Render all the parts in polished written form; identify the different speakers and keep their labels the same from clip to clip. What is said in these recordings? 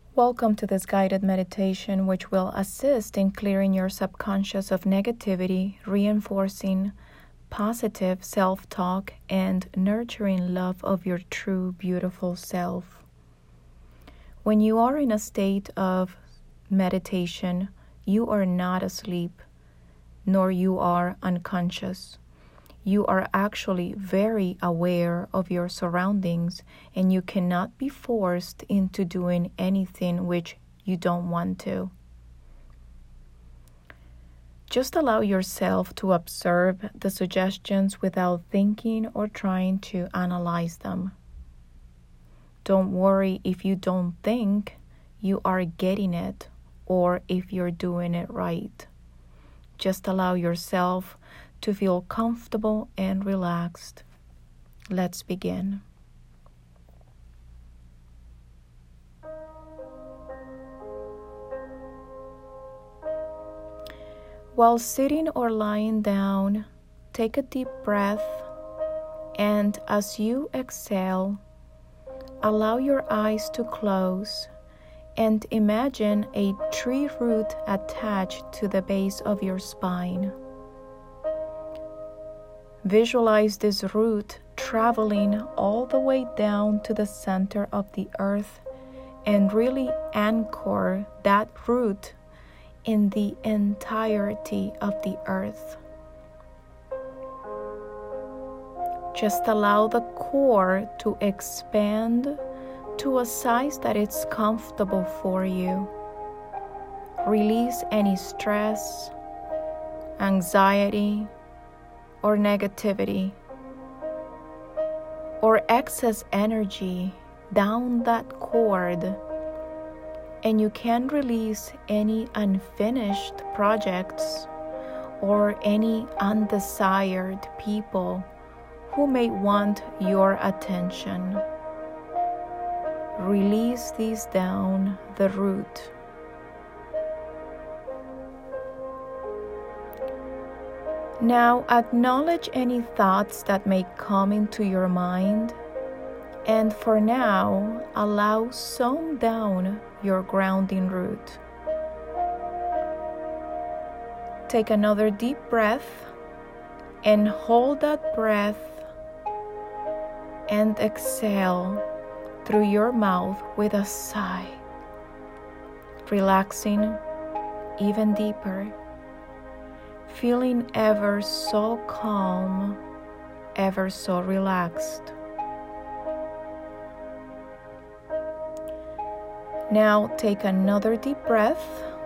Speaker 1: Welcome to this guided meditation, which will assist in clearing your subconscious of negativity, reinforcing positive self-talk, and nurturing love of your true, beautiful self. When you are in a state of meditation, you are not asleep, nor you are unconscious. You are actually very aware of your surroundings, and you cannot be forced into doing anything which you don't want to. Just allow yourself to observe the suggestions without thinking or trying to analyze them. Don't worry if you don't think you are getting it or if you're doing it right. Just allow yourself to feel comfortable and relaxed. Let's begin. While sitting or lying down, take a deep breath, and as you exhale, allow your eyes to close and imagine a tree root attached to the base of your spine. Visualize this root traveling all the way down to the center of the earth and really anchor that root in the entirety of the earth. Just allow the core to expand to a size that it's comfortable for you. Release any stress, anxiety, or negativity, or excess energy down that cord, and you can release any unfinished projects or any undesired people who may want your attention. Release these down the root. Now acknowledge any thoughts that may come into your mind, and for now, allow some down your grounding root. Take another deep breath and hold that breath and exhale through your mouth with a sigh, relaxing even deeper. Feeling ever so calm, ever so relaxed. Now take another deep breath.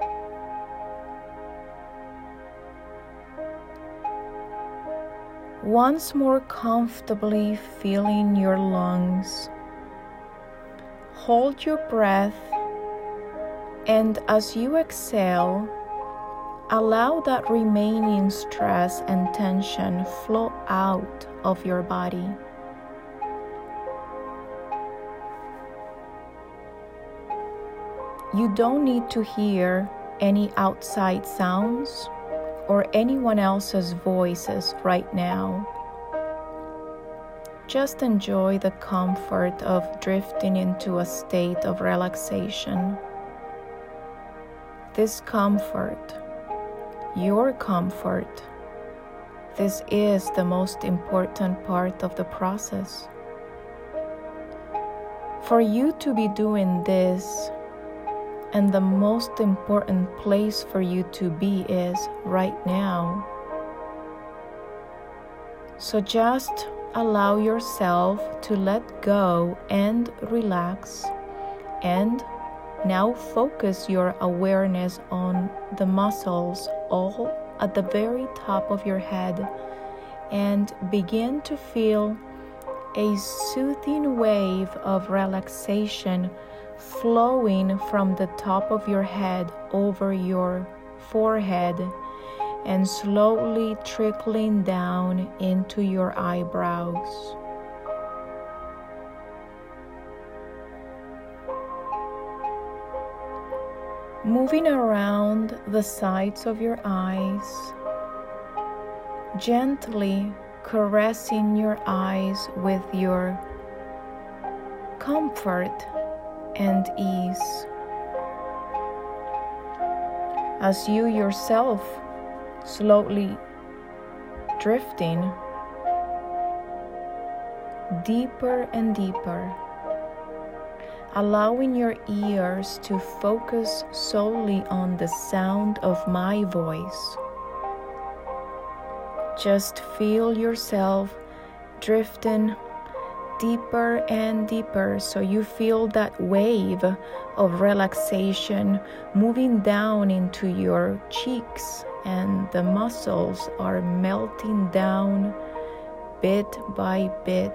Speaker 1: Once more comfortably filling your lungs. Hold your breath, and as you exhale, allow that remaining stress and tension flow out of your body. You don't need to hear any outside sounds or anyone else's voices right now. Just enjoy the comfort of drifting into a state of relaxation. This comfort, your comfort, this is the most important part of the process. For you to be doing this, and the most important place for you to be is right now. So just allow yourself to let go and relax, and now focus your awareness on the muscles all at the very top of your head, and begin to feel a soothing wave of relaxation flowing from the top of your head over your forehead and slowly trickling down into your eyebrows. Moving around the sides of your eyes, gently caressing your eyes with your comfort and ease. as you yourself slowly drifting deeper and deeper, allowing your ears to focus solely on the sound of my voice. Just feel yourself drifting deeper and deeper, so you feel that wave of relaxation moving down into your cheeks, and the muscles are melting down bit by bit.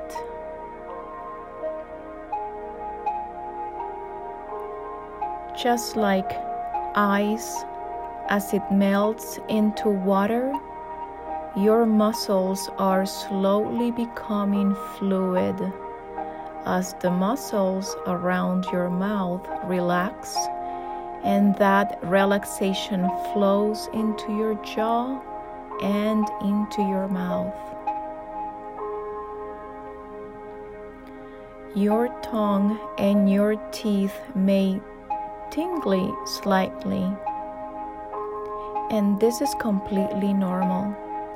Speaker 1: Just like ice as it melts into water, your muscles are slowly becoming fluid as the muscles around your mouth relax, and that relaxation flows into your jaw and into your mouth. Your tongue and your teeth may tingle slightly, and this is completely normal.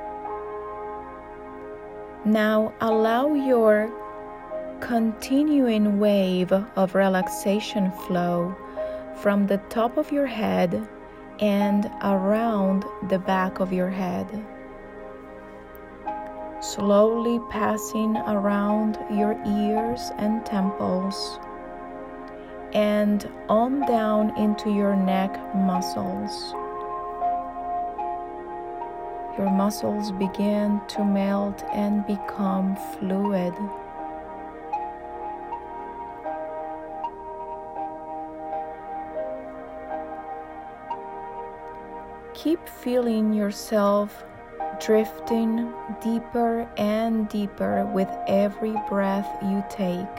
Speaker 1: Now allow your continuing wave of relaxation flow from the top of your head and around the back of your head, slowly passing around your ears and temples and on down into your neck muscles. Your muscles begin to melt and become fluid. Keep feeling yourself drifting deeper and deeper with every breath you take.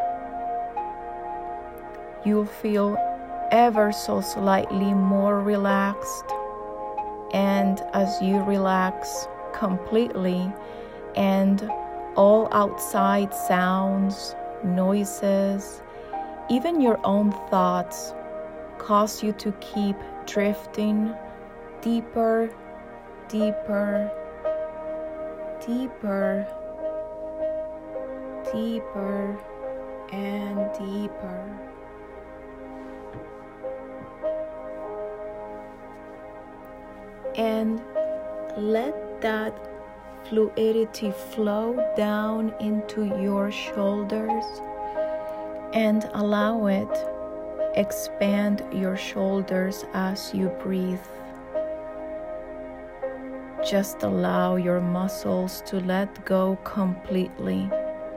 Speaker 1: You'll feel ever so slightly more relaxed. And as you relax completely, and all outside sounds, noises, even your own thoughts cause you to keep drifting deeper, deeper, deeper, deeper, and deeper. And let that fluidity flow down into your shoulders, and allow it expand your shoulders as you breathe. Just allow your muscles to let go completely.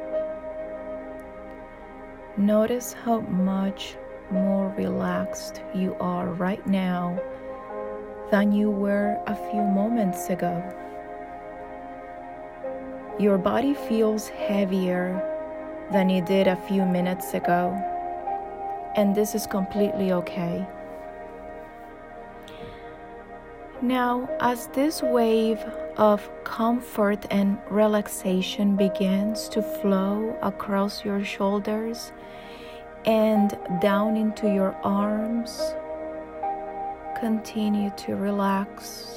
Speaker 1: Notice how much more relaxed you are right now than you were a few moments ago. Your body feels heavier than it did a few minutes ago, and this is completely okay. Now, as this wave of comfort and relaxation begins to flow across your shoulders and down into your arms, continue to relax.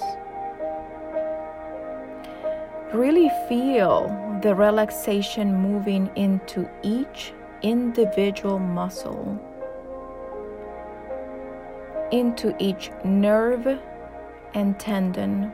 Speaker 1: Really feel the relaxation moving into each individual muscle, into each nerve and tendon.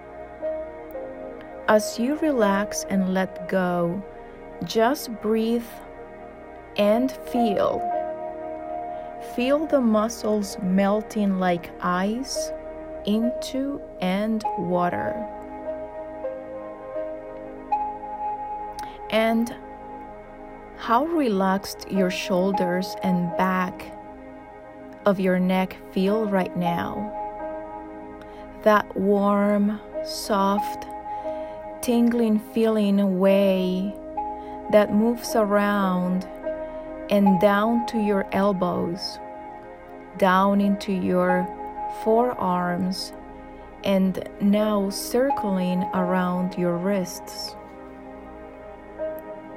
Speaker 1: As you relax and let go, just breathe and feel. Feel the muscles melting like ice into and water. And how relaxed your shoulders and back of your neck feel right now. That warm, soft, tingling feeling away that moves around and down to your elbows, down into your forearms, and now circling around your wrists.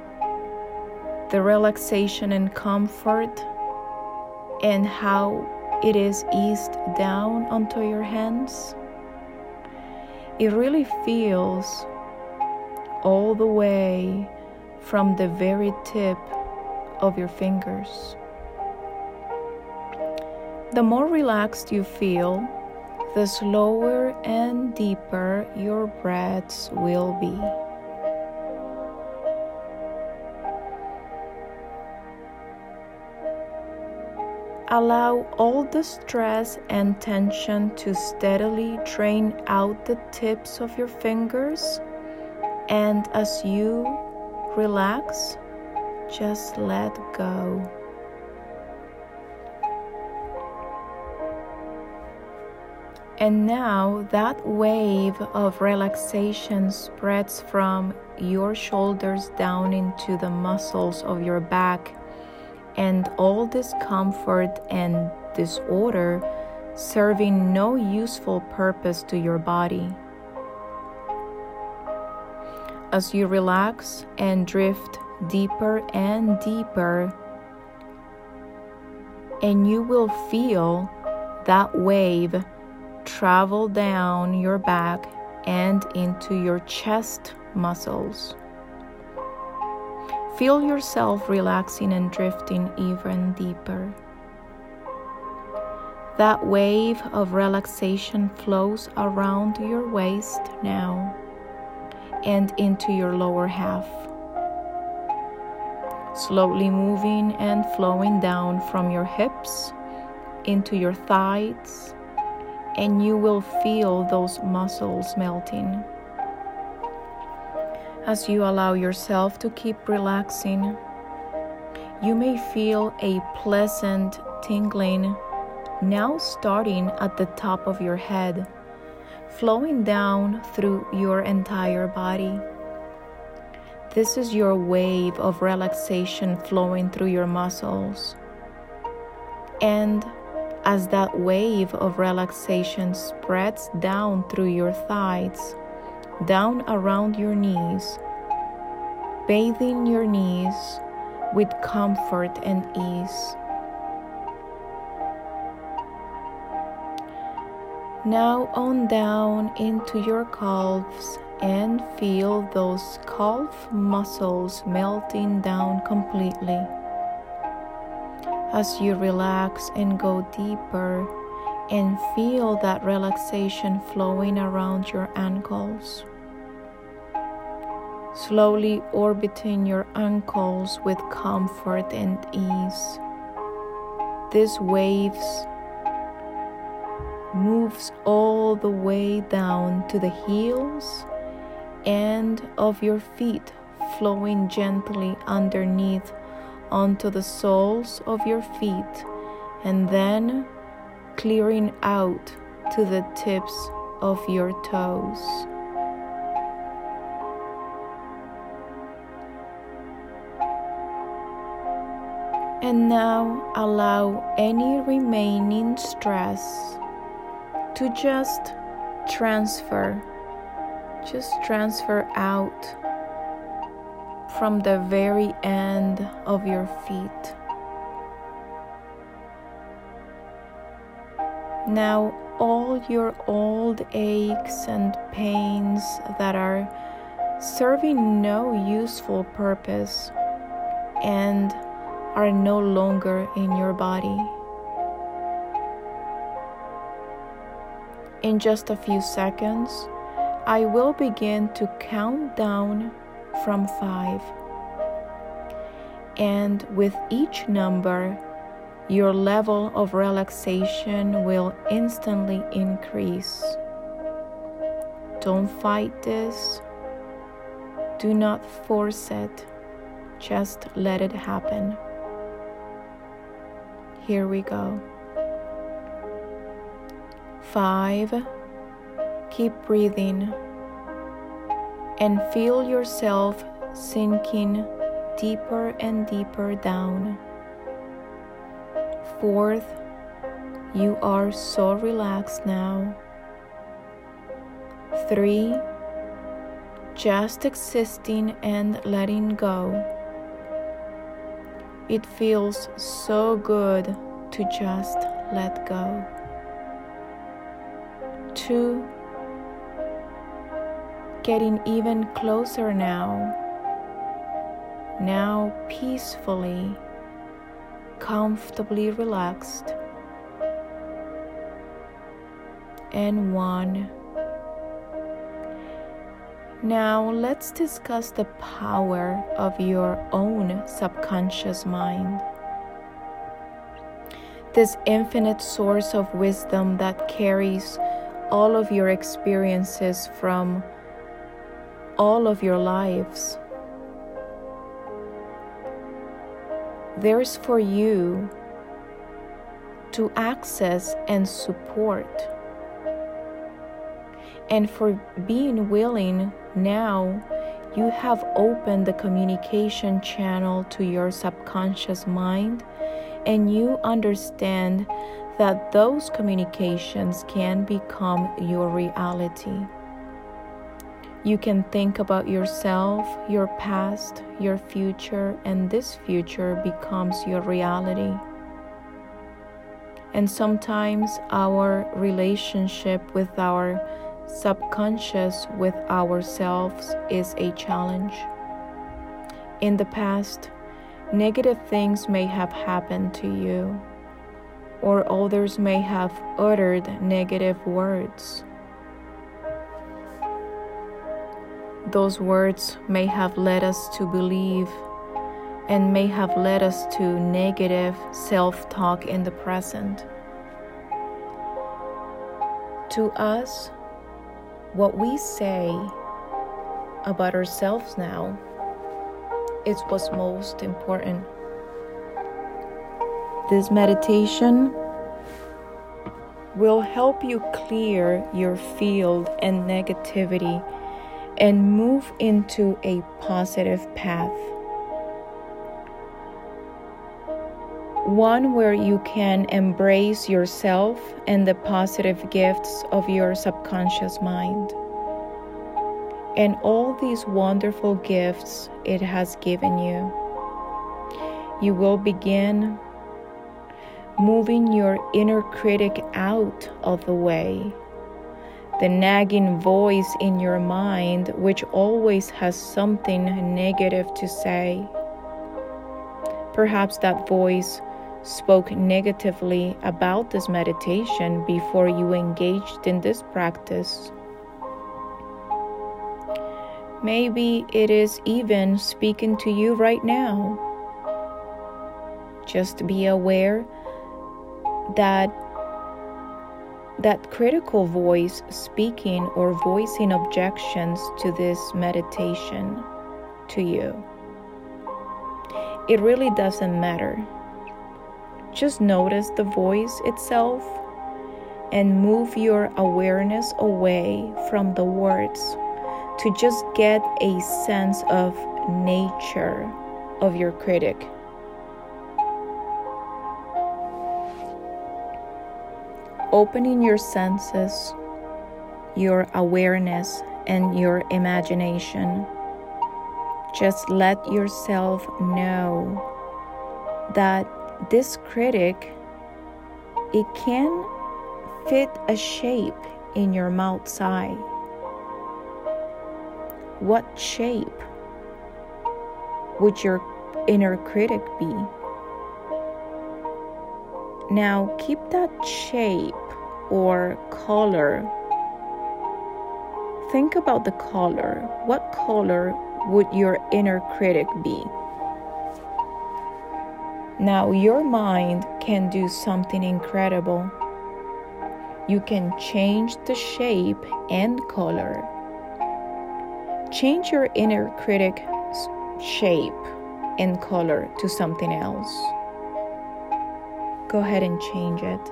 Speaker 1: The relaxation and comfort, and how it is eased down onto your hands, it really feels all the way from the very tip of your fingers. The more relaxed you feel, the slower and deeper your breaths will be. Allow all the stress and tension to steadily drain out the tips of your fingers, and as you relax, just let go. And now that wave of relaxation spreads from your shoulders down into the muscles of your back, and all discomfort and disorder serving no useful purpose to your body. As you relax and drift deeper and deeper, and you will feel that wave travel down your back and into your chest muscles. Feel yourself relaxing and drifting even deeper. That wave of relaxation flows around your waist now and into your lower half, slowly moving and flowing down from your hips into your thighs, and you will feel those muscles melting. As you allow yourself to keep relaxing, you may feel a pleasant tingling now starting at the top of your head, flowing down through your entire body. This is your wave of relaxation flowing through your muscles. And as that wave of relaxation spreads down through your thighs, down around your knees, bathing your knees with comfort and ease. Now on down into your calves and feel those calf muscles melting down completely. As you relax and go deeper and feel that relaxation flowing around your ankles, slowly orbiting your ankles with comfort and ease. This waves moves all the way down to the heels and of your feet, flowing gently underneath onto the soles of your feet, and then clearing out to the tips of your toes. And now allow any remaining stress to just transfer out from the very end of your feet. Now all your old aches and pains that are serving no useful purpose and are no longer in your body. In just a few seconds, I will begin to count down from 5. And with each number, your level of relaxation will instantly increase. Don't fight this. Do not force it. Just let it happen. Here we go. 5. Keep breathing and feel yourself sinking deeper and deeper down. 4th, you are so relaxed now. 3, just existing and letting go. It feels so good to just let go. 2, getting even closer now. Now peacefully, comfortably relaxed. And 1. Now let's discuss the power of your own subconscious mind. This infinite source of wisdom that carries all of your experiences from all of your lives. There's for you to access and support. And for being willing, now you have opened the communication channel to your subconscious mind, and you understand that those communications can become your reality. You can think about yourself, your past, your future, and this future becomes your reality. And sometimes our relationship with our subconscious, with ourselves, is a challenge. In the past, negative things may have happened to you, or others may have uttered negative words. Those words may have led us to believe and may have led us to negative self-talk in the present. To us, what we say about ourselves now is what's most important. This meditation will help you clear your field and negativity and move into a positive path. One where you can embrace yourself and the positive gifts of your subconscious mind. And all these wonderful gifts it has given you. You will begin moving your inner critic out of the way. The nagging voice in your mind, which always has something negative to say. Perhaps that voice spoke negatively about this meditation before you engaged in this practice. Maybe it is even speaking to you right now. Just be aware that critical voice speaking or voicing objections to this meditation to you. It really doesn't matter. Just notice the voice itself and move your awareness away from the words to just get a sense of nature of your critic. Opening your senses, your awareness, and your imagination. Just let yourself know that this critic, it can fit a shape in your mouth's eye. What shape would your inner critic be? Now keep that shape or color. Think about the color. What color would your inner critic be? Now your mind can do something incredible. You can change the shape and color. Change your inner critic's shape and color to something else. Go ahead and change it.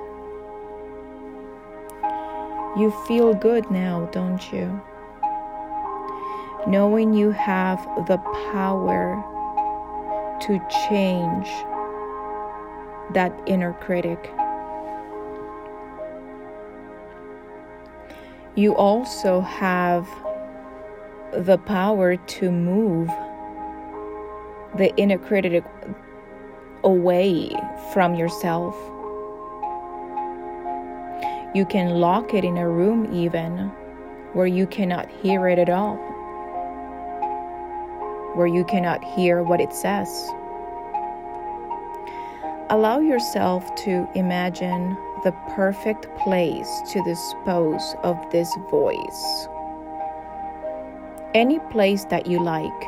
Speaker 1: You feel good now, don't you? Knowing you have the power to change that inner critic. You also have the power to move the inner critic away from yourself. You can lock it in a room even, where you cannot hear it at all, where you cannot hear what it says. Allow yourself to imagine the perfect place to dispose of this voice. Any place that you like.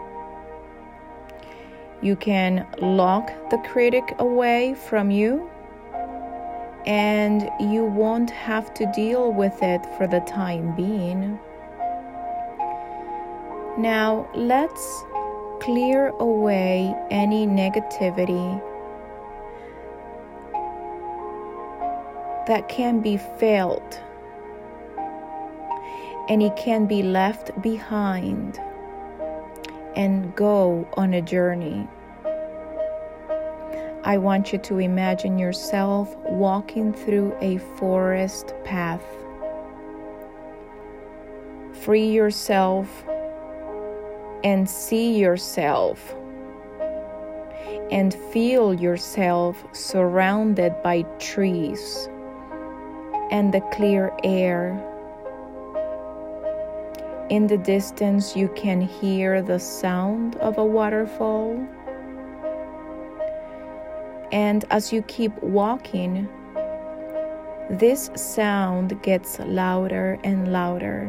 Speaker 1: You can lock the critic away from you, and you won't have to deal with it for the time being. Now, let's clear away any negativity that can be felt, and it can be left behind and go on a journey. I want you to imagine yourself walking through a forest path. Free yourself and see yourself and feel yourself surrounded by trees and the clear air. In the distance, you can hear the sound of a waterfall. And as you keep walking, this sound gets louder and louder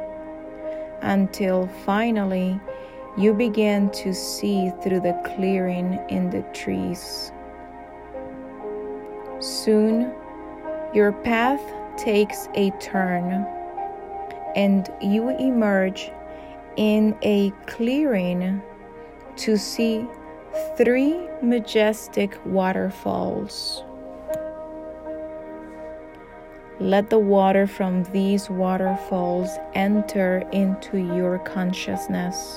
Speaker 1: until finally you begin to see through the clearing in the trees. Soon, your path takes a turn, and you emerge in a clearing to see 3 majestic waterfalls. Let the water from these waterfalls enter into your consciousness.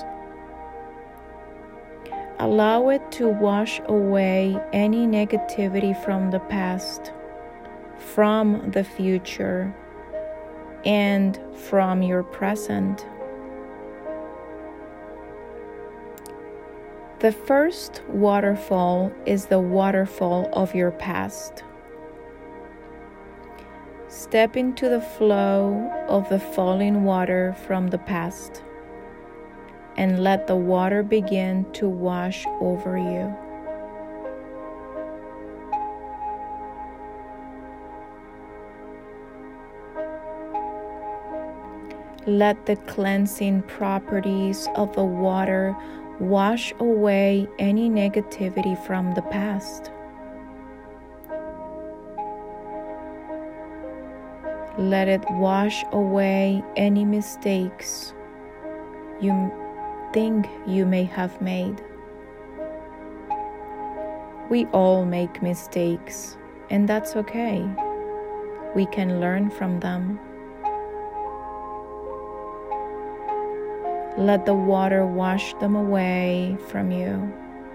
Speaker 1: Allow it to wash away any negativity from the past, from the future, and from your present. The first waterfall is the waterfall of your past. Step into the flow of the falling water from the past and let the water begin to wash over you. Let the cleansing properties of the water wash away any negativity from the past. Let it wash away any mistakes you think you may have made. We all make mistakes, and that's okay. We can learn from them. Let the water wash them away from you.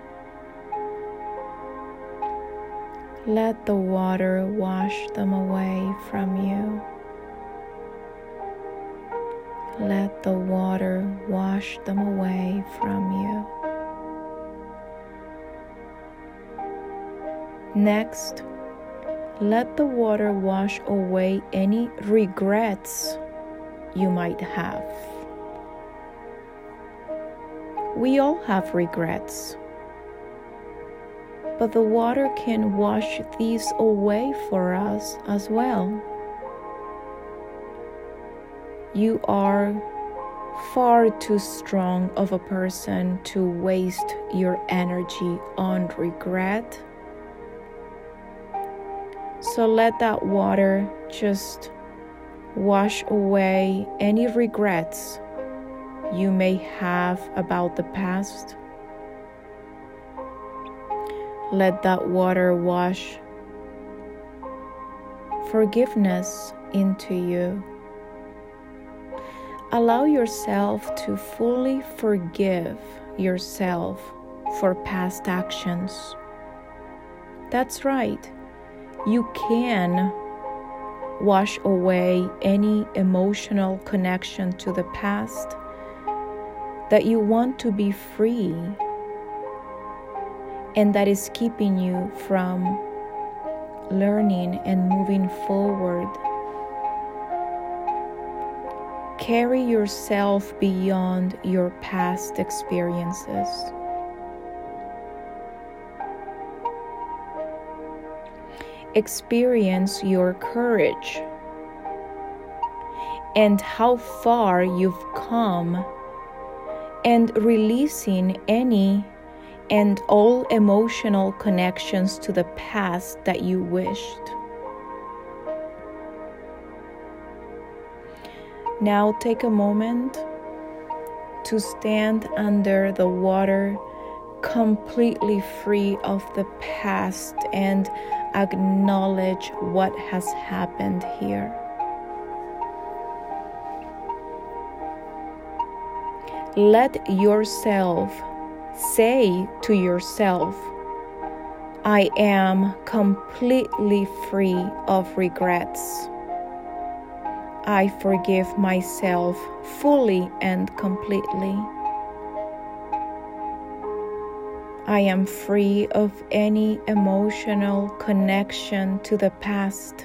Speaker 1: Let the water wash them away from you. Let the water wash them away from you. Next, let the water wash away any regrets you might have. We all have regrets, but the water can wash these away for us as well. You are far too strong of a person to waste your energy on regret. So let that water just wash away any regrets you may have about the past. Let that water wash forgiveness into you. Allow yourself to fully forgive yourself for past actions. That's right. You can wash away any emotional connection to the past that you want to be free and that is keeping you from learning and moving forward carry yourself beyond your past experiences. Experience your courage and how far you've come, and releasing any and all emotional connections to the past that you wished. Now take a moment to stand under the water, completely free of the past, and acknowledge what has happened here. Let yourself say to yourself, I am completely free of regrets. I forgive myself fully and completely. I am free of any emotional connection to the past.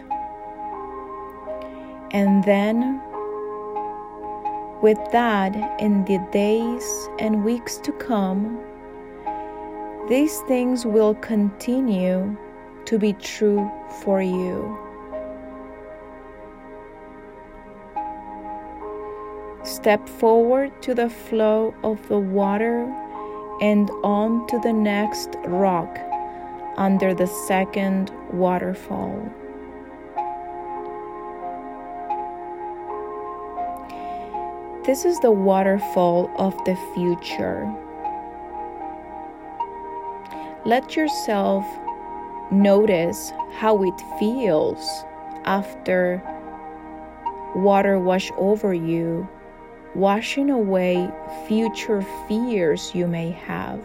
Speaker 1: And then, with that, in the days and weeks to come, these things will continue to be true for you. Step forward to the flow of the water and on to the next rock under the second waterfall. This is the waterfall of the future. Let yourself notice how it feels after water wash over you, washing away future fears you may have.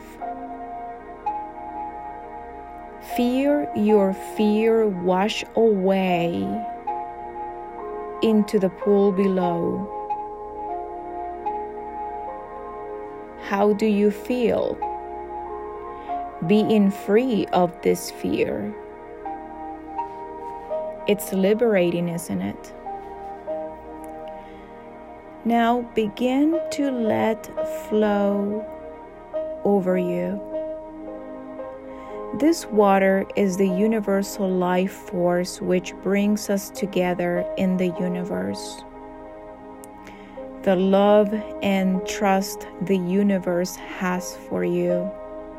Speaker 1: Feel your fear wash away into the pool below. How do you feel? Being free of this fear. It's liberating, isn't it? Now begin to let flow over you. This water is the universal life force which brings us together in the universe. The love and trust the universe has for you.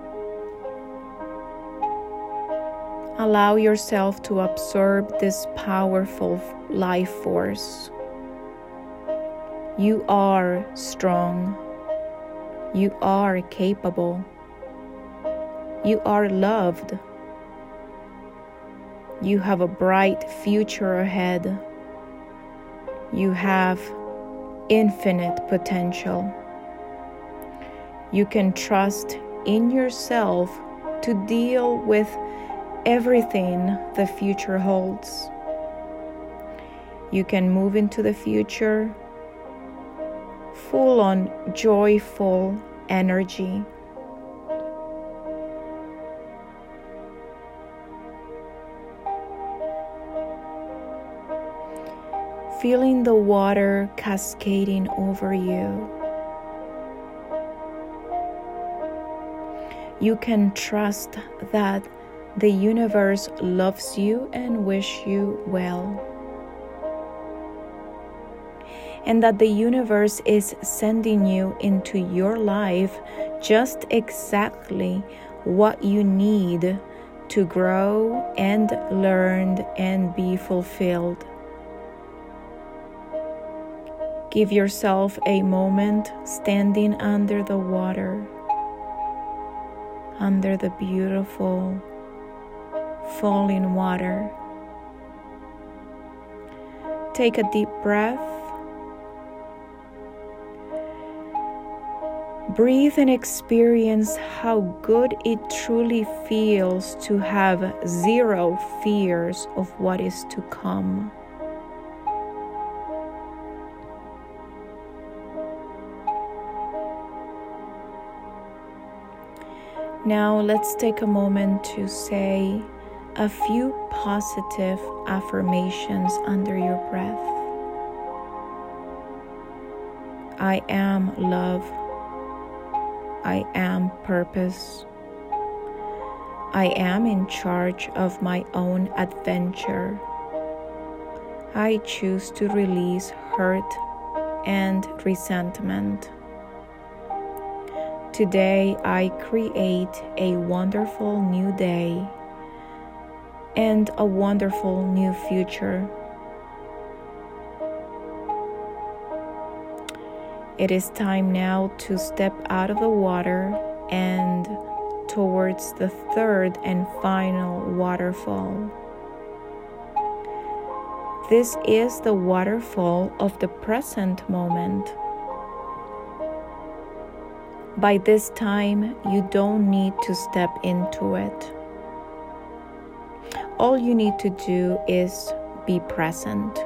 Speaker 1: Allow yourself to absorb this powerful life force. You are strong. You are capable. You are loved. You have a bright future ahead. You have infinite potential. You can trust in yourself to deal with everything the future holds. You can move into the future full on joyful energy. Feeling the water cascading over you. You can trust that the universe loves you and wishes you well. And that the universe is sending you into your life just exactly what you need to grow and learn and be fulfilled. Give yourself a moment standing under the water, under the beautiful falling water. Take a deep breath. Breathe and experience how good it truly feels to have zero fears of what is to come. Now let's take a moment to say a few positive affirmations under your breath. I am love. I am purpose. I am in charge of my own adventure. I choose to release hurt and resentment. Today I create a wonderful new day and a wonderful new future. It is time now to step out of the water and towards the third and final waterfall. This is the waterfall of the present moment. By this time, you don't need to step into it. All you need to do is be present.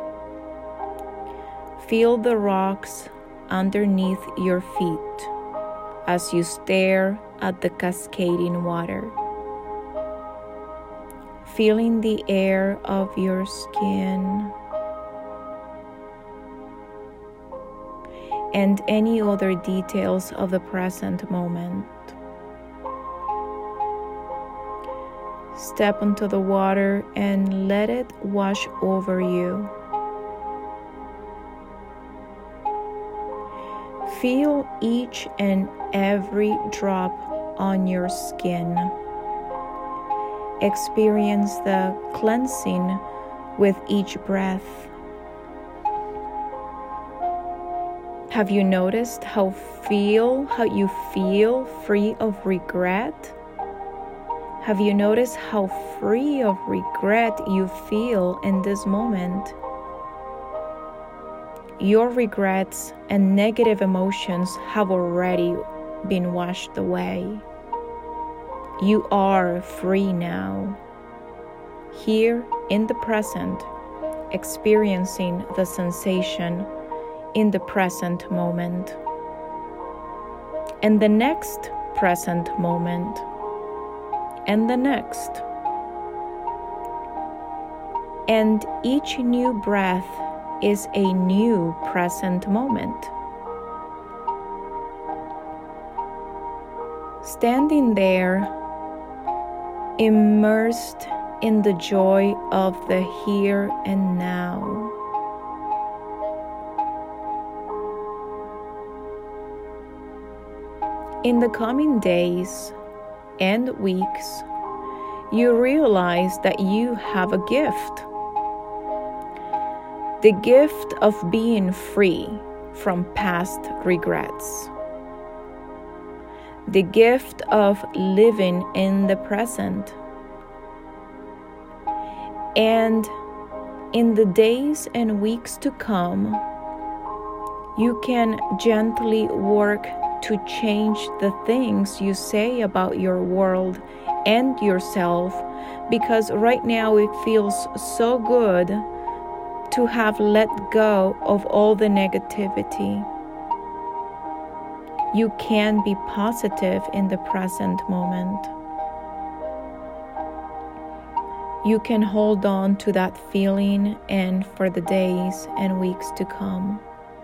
Speaker 1: Feel the rocks underneath your feet as you stare at the cascading water. Feeling the air of your skin and any other details of the present moment. Step into the water and let it wash over you. Feel each and every drop on your skin. Experience the cleansing with each breath. Have you noticed how you feel free of regret? Have you noticed how free of regret you feel in this moment? Your regrets and negative emotions have already been washed away. You are free now, here in the present, experiencing the sensation in the present moment, and the next present moment, and the next. And each new breath is a new present moment. Standing there, immersed in the joy of the here and now. In the coming days and weeks, you realize that you have a gift. The gift of being free from past regrets. The gift of living in the present. And in the days and weeks to come, you can gently work to change the things you say about your world and yourself, because right now it feels so good to have let go of all the negativity. You can be positive in the present moment. You can hold on to that feeling and for the days and weeks to come.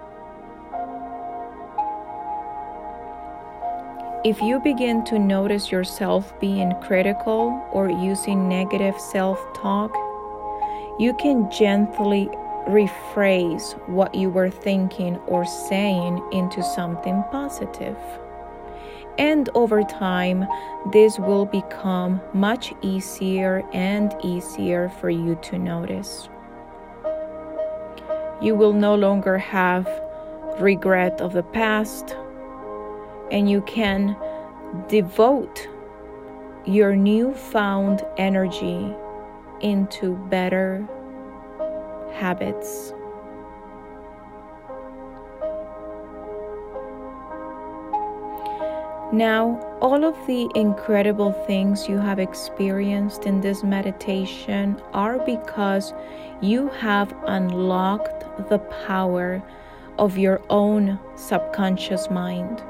Speaker 1: If you begin to notice yourself being critical or using negative self-talk, you can gently rephrase what you were thinking or saying into something positive. And over time, this will become much easier and easier for you to notice. You will no longer have regret of the past, and you can devote your newfound energy into better habits. Now, all of the incredible things you have experienced in this meditation are because you have unlocked the power of your own subconscious mind.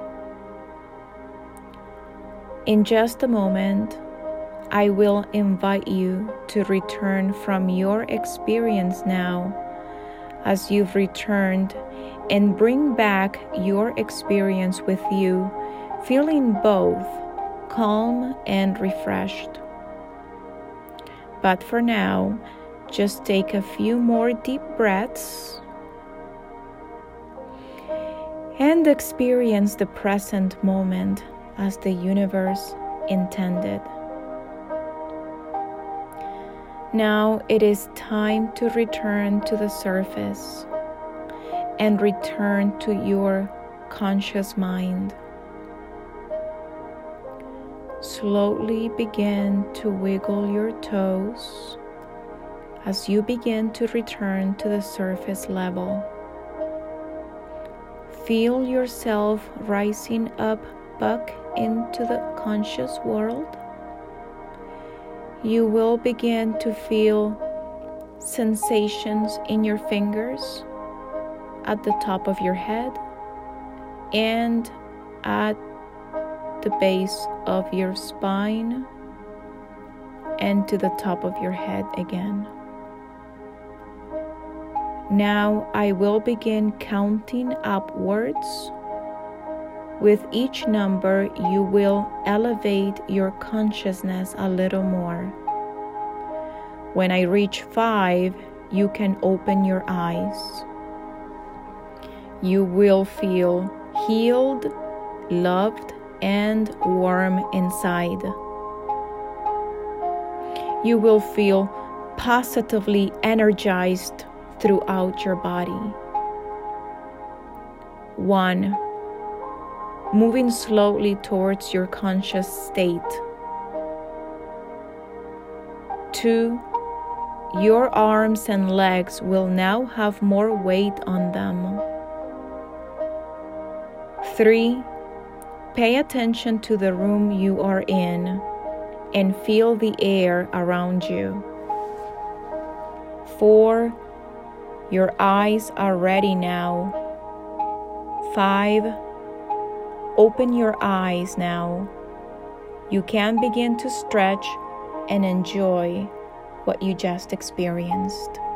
Speaker 1: In just a moment, I will invite you to return from your experience now, as you've returned and bring back your experience with you, feeling both calm and refreshed. But for now, just take a few more deep breaths and experience the present moment as the universe intended. Now it is time to return to the surface and return to your conscious mind. Slowly begin to wiggle your toes as you begin to return to the surface level. Feel yourself rising up back into the conscious world. You will begin to feel sensations in your fingers, at the top of your head, and at the base of your spine, and to the top of your head again. Now I will begin counting upwards. With each number, you will elevate your consciousness a little more. When I reach 5, you can open your eyes. You will feel healed, loved, and warm inside. You will feel positively energized throughout your body. 1. Moving slowly towards your conscious state. 2. Your arms and legs will now have more weight on them. 3. Pay attention to the room you are in and feel the air around you. 4. Your eyes are ready now. 5. Open your eyes now. You can begin to stretch and enjoy what you just experienced.